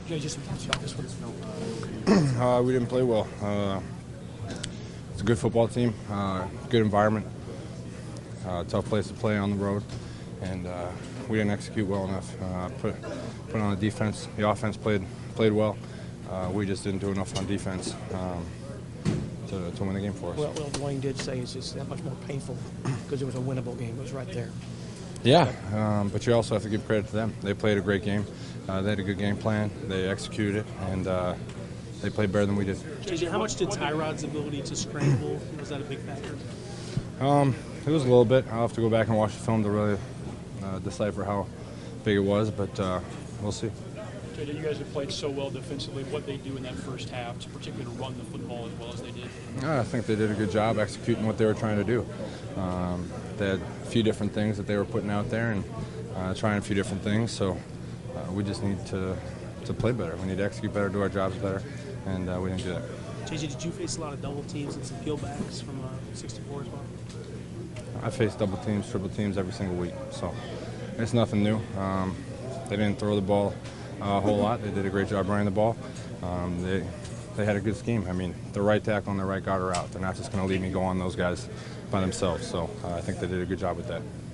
Jay, just some thoughts about this one. We didn't play well. It's a good football team, good environment, tough place to play on the road, and we didn't execute well enough. Put on the defense. The offense played well. We just didn't do enough on defense to win the game for us. Well, Dwayne did say it's just that much more painful because it was a winnable game. It was right there. Yeah, but you also have to give credit to them. They played a great game. They had a good game plan. They executed it, and they played better than we did. JJ, how much did Tyrod's ability to scramble, was that a big factor? It was a little bit. I'll have to go back and watch the film to really decipher how big it was, but we'll see. JJ, you guys have played so well defensively. What they do in that first half, to particularly run the football as well as they did? I think they did a good job executing what they were trying to do. They had a few different things that they were putting out there and trying a few different things, so we just need to play better. We need to execute better, do our jobs better, and we didn't do that. JJ, did you face a lot of double teams and some peelbacks from 64 as well? I face double teams, triple teams every single week, so it's nothing new. They didn't throw the ball a whole lot. They did a great job running the ball. They had a good scheme. I mean, the right tackle and the right guard are out. They're not just going to leave me go on those guys by themselves, so I think they did a good job with that.